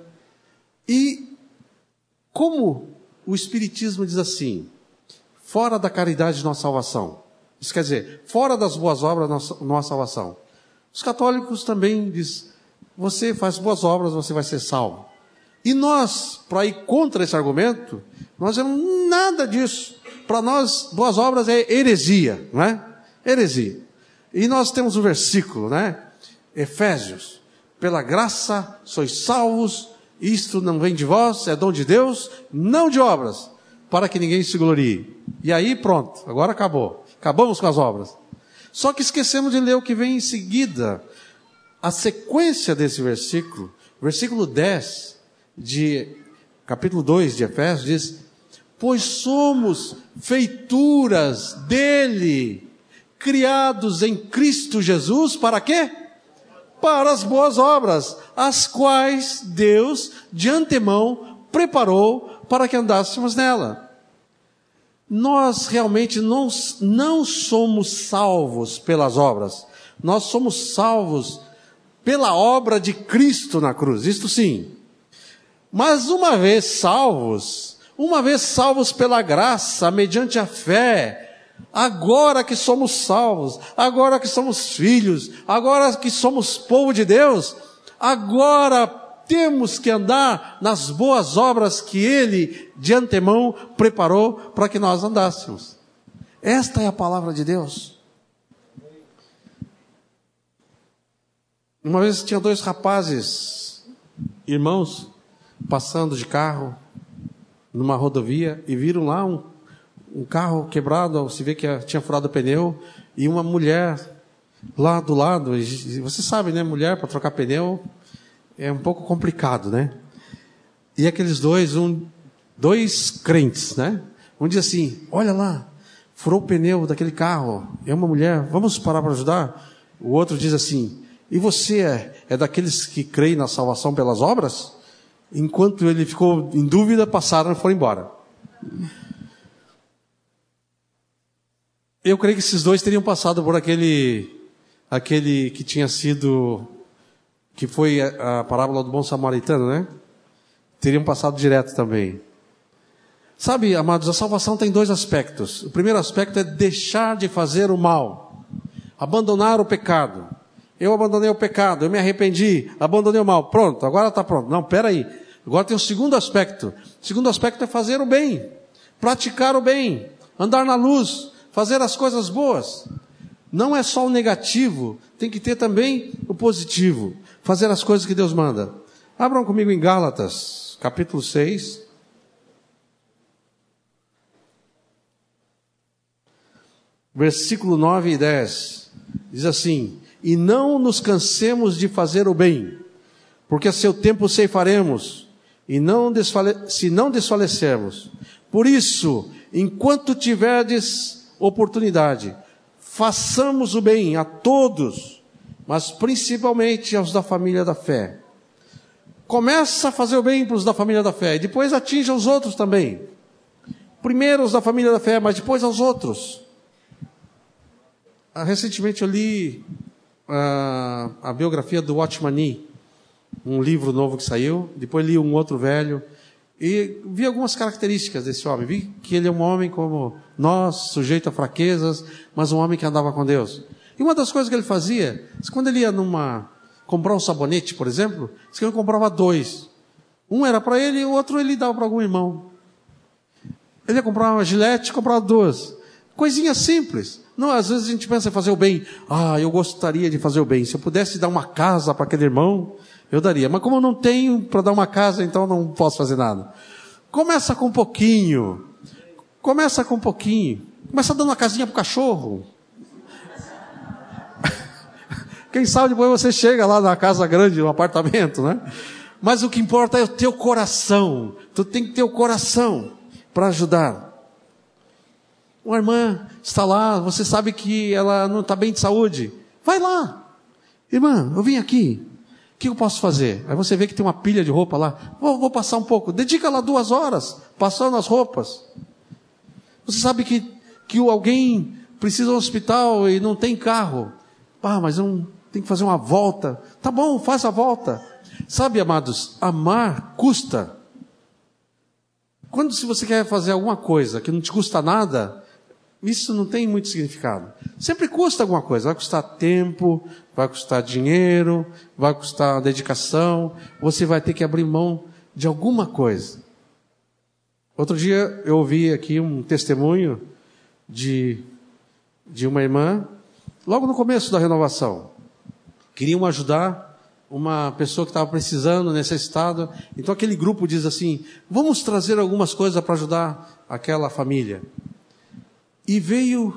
E como o Espiritismo diz assim, fora da caridade não há salvação. Isso quer dizer, fora das boas obras não há salvação. Os católicos também dizem, você faz boas obras, você vai ser salvo. E nós, para ir contra esse argumento, nós não nada disso. Para nós, boas obras é heresia, não é? Heresia. E nós temos um versículo, né? Efésios. Pela graça sois salvos, isto não vem de vós, é dom de Deus, não de obras, para que ninguém se glorie. E aí pronto, agora acabou. Acabamos com as obras. Só que esquecemos de ler o que vem em seguida. A sequência desse versículo, versículo dez de capítulo dois de Efésios diz: pois somos feituras dele, criados em Cristo Jesus, para quê? Para as boas obras, as quais Deus de antemão preparou para que andássemos nela. Nós realmente não, não somos salvos pelas obras, nós somos salvos pela obra de Cristo na cruz, isto sim. Mas uma vez salvos, uma vez salvos pela graça, mediante a fé, agora que somos salvos, agora que somos filhos, agora que somos povo de Deus, agora temos que andar nas boas obras que Ele de antemão preparou para que nós andássemos. Esta é a palavra de Deus. Uma vez tinha dois rapazes, irmãos, passando de carro numa rodovia e viram lá um, um carro quebrado, se vê que tinha furado o pneu, e uma mulher lá do lado. E você sabe, né, mulher para trocar pneu é um pouco complicado, né? E aqueles dois, um, dois crentes, né? Um diz assim: olha lá, furou o pneu daquele carro, é uma mulher, vamos parar para ajudar? O outro diz assim: e você é, é daqueles que creem na salvação pelas obras? Enquanto ele ficou em dúvida, passaram e foram embora. Eu creio que esses dois teriam passado por aquele, aquele que tinha sido, que foi a, a parábola do bom samaritano, né? Teriam passado direto também. Sabe, amados, a salvação tem dois aspectos. O primeiro aspecto é deixar de fazer o mal, abandonar o pecado. Eu abandonei o pecado, eu me arrependi, abandonei o mal, pronto, agora está pronto. Não, peraí, agora tem o segundo aspecto. O segundo aspecto é fazer o bem, praticar o bem, andar na luz, fazer as coisas boas. Não é só o negativo, tem que ter também o positivo, fazer as coisas que Deus manda. Abram comigo em Gálatas, capítulo seis. Versículo nove e dez. Diz assim: e não nos cansemos de fazer o bem, porque a seu tempo ceifaremos, e não desfale... se não desfalecermos. Por isso, enquanto tiverdes oportunidade, façamos o bem a todos, mas principalmente aos da família da fé. Começa a fazer o bem para os da família da fé, e depois atinja os outros também. Primeiro os da família da fé, mas depois aos outros. Ah, recentemente eu li a, a biografia do Watchman Nee, um livro novo que saiu. Depois li um outro velho e vi algumas características desse homem. Vi que ele é um homem como nós, sujeito a fraquezas, mas um homem que andava com Deus. E uma das coisas que ele fazia, quando ele ia numa, comprar um sabonete, por exemplo, diz que ele comprava dois. Um era para ele e o outro ele dava para algum irmão. Ele ia comprar uma gilete, comprava duas. Coisinha simples. Não, às vezes a gente pensa em fazer o bem. Ah, eu gostaria de fazer o bem. Se eu pudesse dar uma casa para aquele irmão, eu daria. Mas como eu não tenho para dar uma casa, então não posso fazer nada. Começa com um pouquinho. Começa com um pouquinho. Começa dando uma casinha para o cachorro. Quem sabe depois você chega lá na casa grande, no apartamento, né? Mas o que importa é o teu coração. Tu tem que ter o coração para ajudar. Uma irmã está lá, você sabe que ela não está bem de saúde. Vai lá. Irmã, eu vim aqui. O que eu posso fazer? Aí você vê que tem uma pilha de roupa lá. Vou, vou passar um pouco. Dedica lá duas horas, passando as roupas. Você sabe que, que alguém precisa do hospital e não tem carro. Ah, mas não tem que fazer uma volta. Tá bom, faz a volta. Sabe, amados, amar custa. Quando se você quer fazer alguma coisa que não te custa nada, isso não tem muito significado. Sempre custa alguma coisa. Vai custar tempo, vai custar dinheiro, vai custar dedicação. Você vai ter que abrir mão de alguma coisa. Outro dia eu ouvi aqui um testemunho de, de uma irmã, logo no começo da renovação. Queriam ajudar uma pessoa que estava precisando, necessitado. Então aquele grupo diz assim: vamos trazer algumas coisas para ajudar aquela família. E veio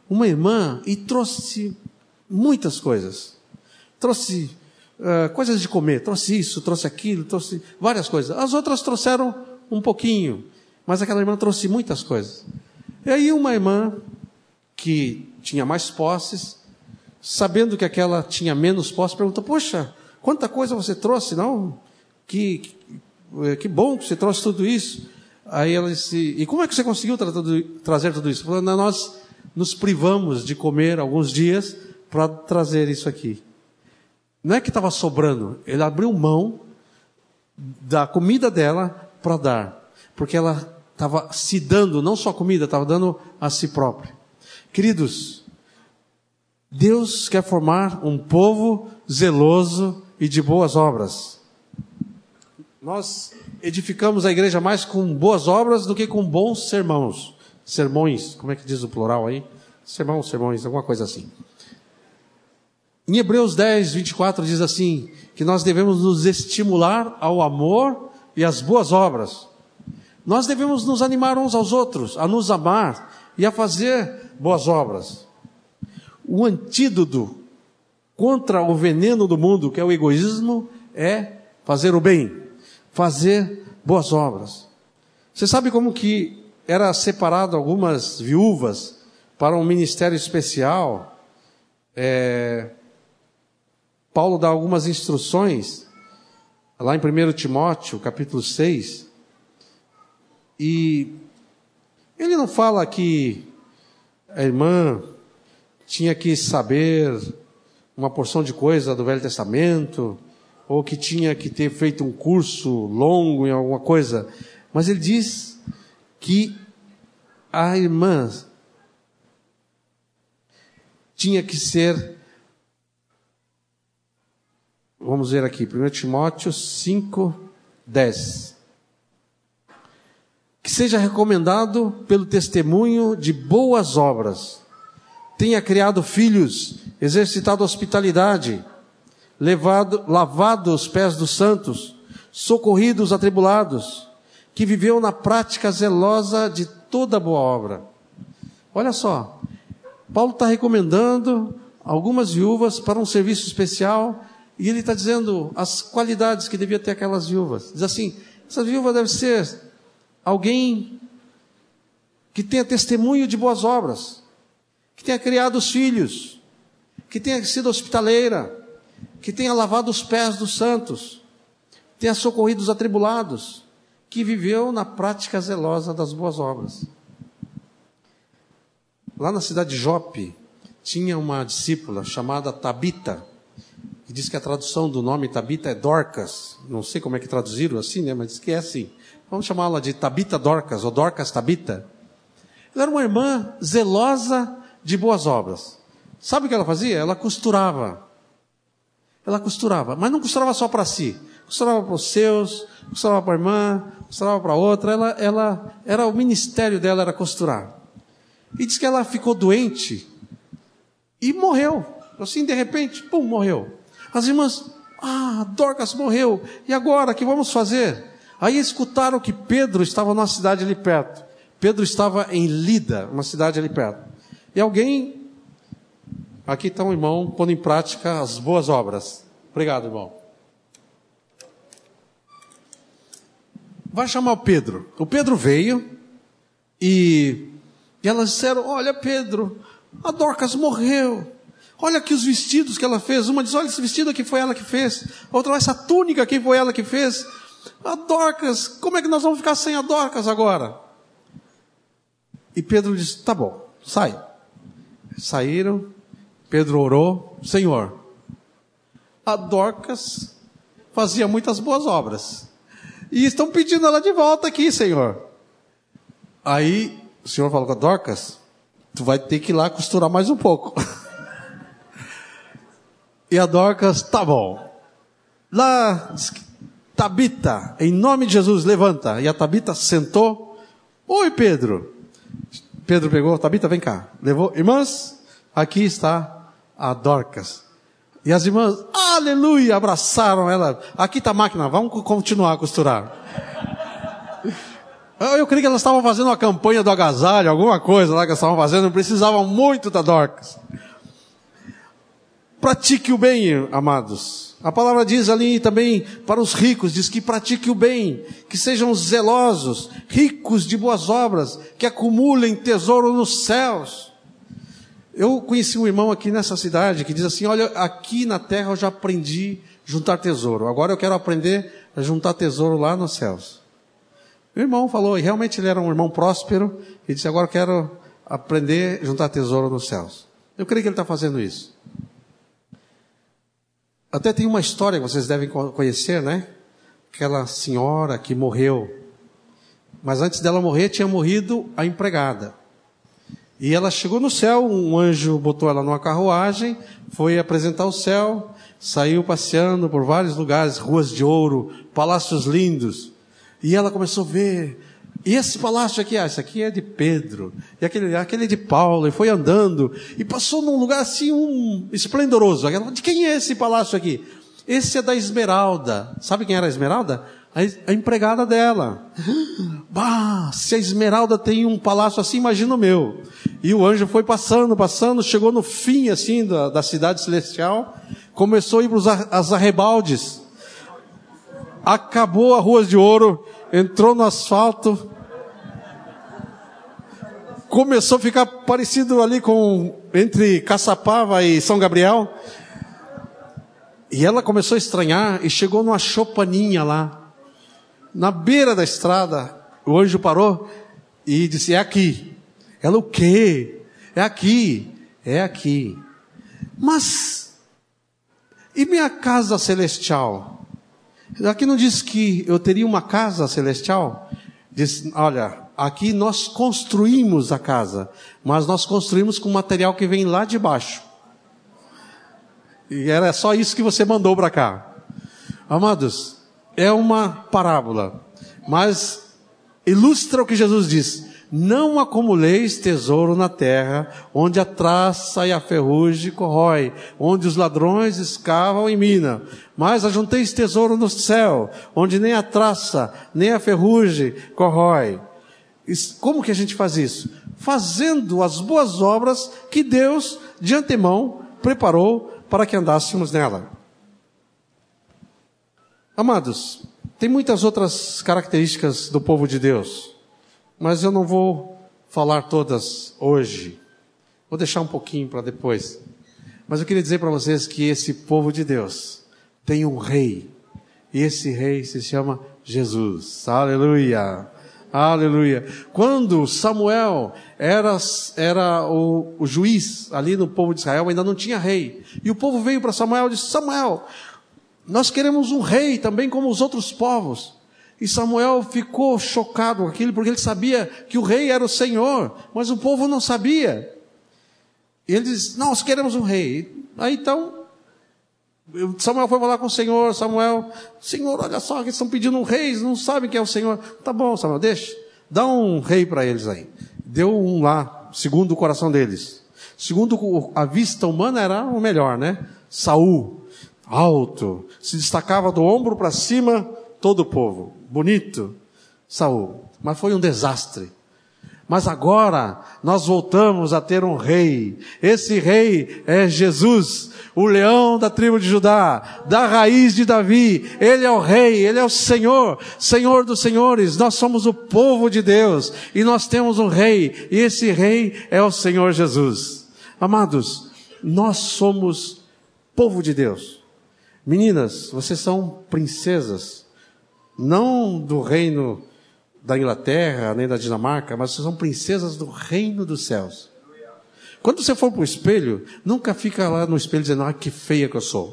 uma irmã e trouxe muitas coisas. Trouxe uh, coisas de comer, trouxe isso, trouxe aquilo, trouxe várias coisas. As outras trouxeram um pouquinho, mas aquela irmã trouxe muitas coisas. E aí uma irmã que tinha mais posses, sabendo que aquela tinha menos posses, perguntou: poxa, quanta coisa você trouxe, não? Que, que, que bom que você trouxe tudo isso. Aí ela disse: e como é que você conseguiu tra trazer tudo isso? Falou: nós nos privamos de comer alguns dias para trazer isso aqui. Não é que estava sobrando, ele abriu mão da comida dela para dar, porque ela estava se dando, não só comida, estava dando a si própria. Queridos, Deus quer formar um povo zeloso e de boas obras. Nós edificamos a igreja mais com boas obras do que com bons sermãos. Sermões, como é que diz o plural aí? Sermão, sermões, alguma coisa assim. Em Hebreus dez, vinte e quatro diz assim, que nós devemos nos estimular ao amor e às boas obras. Nós devemos nos animar uns aos outros, a nos amar e a fazer boas obras. O antídoto contra o veneno do mundo, que é o egoísmo, é fazer o bem, fazer boas obras. Você sabe como que era separado algumas viúvas para um ministério especial? É, Paulo dá algumas instruções, lá em primeiro Timóteo, capítulo seis, e ele não fala que a irmã tinha que saber uma porção de coisa do Velho Testamento, ou que tinha que ter feito um curso longo em alguma coisa, mas ele diz que a irmã tinha que ser, vamos ver aqui, primeiro Timóteo cinco, dez, que seja recomendado pelo testemunho de boas obras, tenha criado filhos, exercitado hospitalidade, levado, lavado os pés dos santos, socorrido os atribulados, que viveu na prática zelosa de toda boa obra. Olha só, Paulo está recomendando algumas viúvas para um serviço especial, e ele está dizendo as qualidades que devia ter aquelas viúvas. Diz assim: essa viúva deve ser alguém que tenha testemunho de boas obras, que tenha criado os filhos, que tenha sido hospitaleira, que tenha lavado os pés dos santos, tenha socorrido os atribulados, que viveu na prática zelosa das boas obras. Lá na cidade de Jope, tinha uma discípula chamada Tabita, que diz que a tradução do nome Tabita é Dorcas. Não sei como é que traduziram assim, né? Mas diz que é assim. Vamos chamá-la de Tabita Dorcas, ou Dorcas Tabita. Ela era uma irmã zelosa de boas obras. Sabe o que ela fazia? Ela costurava. Ela costurava, mas não costurava só para si. Costurava para os seus, costurava para a irmã, costurava para outra. Ela, ela, era o ministério dela, era costurar. E diz que ela ficou doente e morreu. Assim, de repente, pum, morreu. As irmãs, ah, Dorcas morreu. E agora, o que vamos fazer? Aí escutaram que Pedro estava numa cidade ali perto. Pedro estava em Lida, uma cidade ali perto. E alguém, aqui está um irmão pondo em prática as boas obras. Obrigado, irmão. Vai chamar o Pedro. O Pedro veio e, e elas disseram: olha, Pedro, a Dorcas morreu. Olha aqui os vestidos que ela fez. Uma diz: olha, esse vestido aqui foi ela que fez. Outra: essa túnica aqui foi ela que fez. A Dorcas, como é que nós vamos ficar sem a Dorcas agora? E Pedro disse: tá bom, sai. Saíram, Pedro orou: Senhor, a Dorcas fazia muitas boas obras, e estão pedindo ela de volta aqui, Senhor. Aí o Senhor falou com a Dorcas: tu vai ter que ir lá costurar mais um pouco. E a Dorcas: tá bom. Lá, Tabita, em nome de Jesus, levanta. E a Tabita sentou. Oi, Pedro. Pedro pegou: Tabita, vem cá. Levou: irmãs, aqui está a Dorcas. E as irmãs, aleluia, abraçaram ela. Aqui está a máquina, vamos continuar a costurar. Eu creio que elas estavam fazendo uma campanha do agasalho, alguma coisa lá que elas estavam fazendo, não precisavam muito da Dorcas. Pratique o bem, amados. A palavra diz ali também para os ricos, diz que pratique o bem, que sejam zelosos, ricos de boas obras, que acumulem tesouro nos céus. Eu conheci um irmão aqui nessa cidade que diz assim, olha, aqui na terra eu já aprendi a juntar tesouro, agora eu quero aprender a juntar tesouro lá nos céus. Meu irmão falou, e realmente ele era um irmão próspero, e disse, agora eu quero aprender a juntar tesouro nos céus. Eu creio que ele está fazendo isso. Até tem uma história que vocês devem conhecer, né? Aquela senhora que morreu. Mas antes dela morrer, tinha morrido a empregada. E ela chegou no céu, um anjo botou ela numa carruagem, foi apresentar o céu, saiu passeando por vários lugares, ruas de ouro, palácios lindos. E ela começou a ver, e esse palácio aqui, ah, esse aqui é de Pedro, e aquele, aquele é de Paulo, e foi andando, e passou num lugar assim, um esplendoroso. Ela, de quem é esse palácio aqui? Esse é da Esmeralda. Sabe quem era a Esmeralda? A, a empregada dela. Bah, se a Esmeralda tem um palácio assim, imagina o meu. E o anjo foi passando, passando, chegou no fim assim da, da cidade celestial, começou a ir para os arrebaldes. Acabou a ruas de ouro, entrou no asfalto, começou a ficar parecido ali com, entre Caçapava e São Gabriel, e ela começou a estranhar, e chegou numa choupaninha lá, na beira da estrada. O anjo parou, e disse, é aqui. Ela, o quê? É aqui, é aqui. Mas, e minha casa celestial? Aqui não diz que eu teria uma casa celestial? Diz, olha, aqui nós construímos a casa, mas nós construímos com material que vem lá de baixo. E era só isso que você mandou para cá. Amados, é uma parábola, mas ilustra o que Jesus diz. Não acumuleis tesouro na terra, onde a traça e a ferrugem corrói, onde os ladrões escavam e minam. Mas ajunteis tesouro no céu, onde nem a traça, nem a ferrugem corrói. Como que a gente faz isso? Fazendo as boas obras que Deus, de antemão, preparou para que andássemos nela. Amados, tem muitas outras características do povo de Deus, mas eu não vou falar todas hoje. Vou deixar um pouquinho para depois. Mas eu queria dizer para vocês que esse povo de Deus tem um rei. E esse rei se chama Jesus. Aleluia! Aleluia! Quando Samuel era, era o, o juiz ali no povo de Israel, ainda não tinha rei. E o povo veio para Samuel e disse, Samuel, nós queremos um rei também como os outros povos. E Samuel ficou chocado com aquilo, porque ele sabia que o rei era o Senhor, mas o povo não sabia. E ele disse, nós queremos um rei. Aí então, Samuel foi falar com o Senhor, Samuel, Senhor, olha só, eles estão pedindo um rei, eles não sabem quem é o Senhor. Tá bom, Samuel, deixa, dá um rei para eles aí. Deu um lá, segundo o coração deles. Segundo a vista humana era o melhor, né? Saul, alto, se destacava do ombro para cima, todo o povo. Bonito, Saul, mas foi um desastre. Mas agora nós voltamos a ter um rei. Esse rei é Jesus, o leão da tribo de Judá, da raiz de Davi. Ele é o rei, ele é o Senhor, Senhor dos senhores. Nós somos o povo de Deus e nós temos um rei, e esse rei é o Senhor Jesus. Amados, nós somos povo de Deus. Meninas, vocês são princesas. Não do reino da Inglaterra, nem da Dinamarca, mas vocês são princesas do reino dos céus. Quando você for para o espelho, nunca fica lá no espelho dizendo, ah, que feia que eu sou.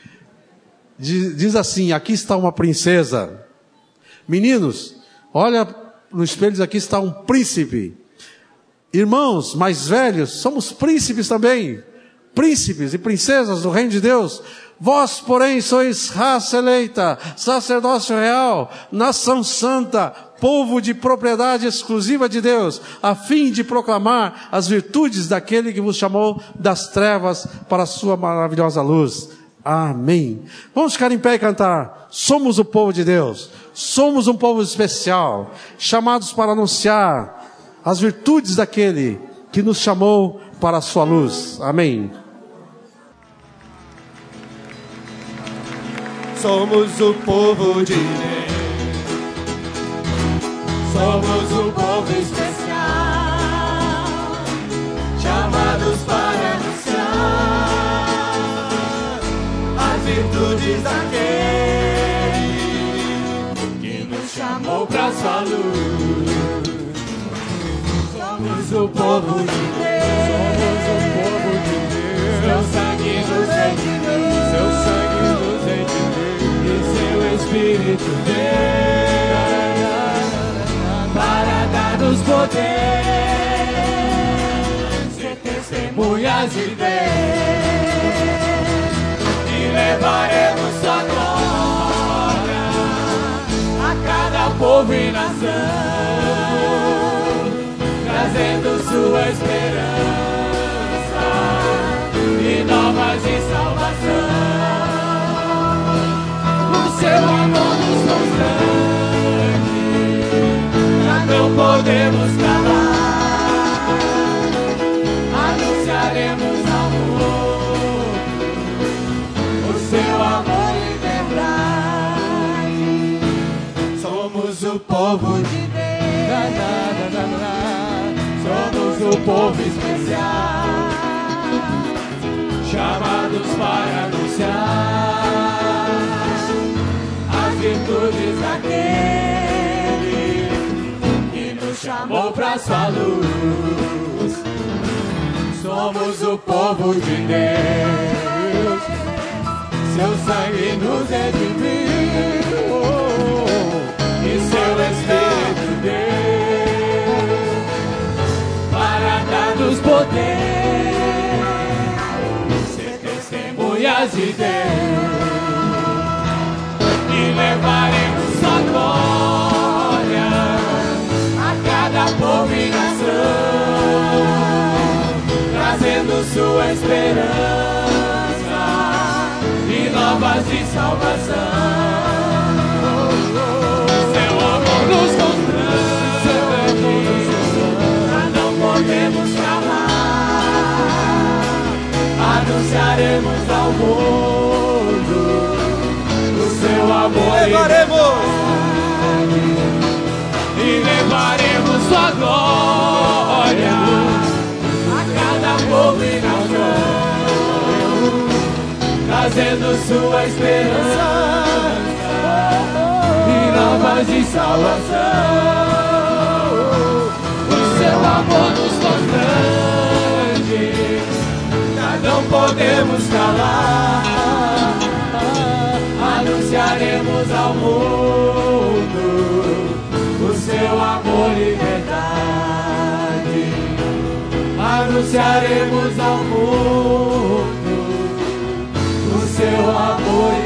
Diz, diz assim, aqui está uma princesa. Meninos, olha no espelho, diz, aqui está um príncipe. Irmãos mais velhos, somos príncipes também. Príncipes e princesas do reino de Deus. Vós, porém, sois raça eleita, sacerdócio real, nação santa, povo de propriedade exclusiva de Deus, a fim de proclamar as virtudes daquele que vos chamou das trevas para a sua maravilhosa luz. Amém. Vamos ficar em pé e cantar. Somos o povo de Deus. Somos um povo especial, chamados para anunciar as virtudes daquele que nos chamou para a sua luz. Amém. Somos o povo de Deus, somos o povo especial, chamados para anunciar as virtudes daquele que nos chamou para sua luz. Somos o povo de Deus, somos o povo de Deus, seu sangue nos redimiu, seu sangue nos redimiu. Espírito Deus, para dar-nos poder, ser testemunhas de Deus, e levaremos sua glória a cada povo e nação, trazendo sua esperança e novas de salvação. Seu amor nos constrange, já não podemos calar, anunciaremos ao mundo o seu amor e verdade. Somos o povo de Deus, somos o povo especial, chamados para anunciar virtudes daquele que nos chamou para sua luz. Somos o povo de Deus, seu sangue nos redimiu e seu Espírito Deus para dar-nos poder, ser testemunhas de Deus. E levaremos sua glória a cada povo e nação, trazendo sua esperança e novas de salvação. Seu amor nos constrange, já não podemos calar, anunciaremos ao mundo seu amor levaremos e levaremos sua glória a cada povo e nação, trazendo sua esperança e novas de salvação. O seu amor nos constrange, já não podemos calar, anunciaremos ao mundo o seu amor e verdade. Anunciaremos ao mundo o seu amor e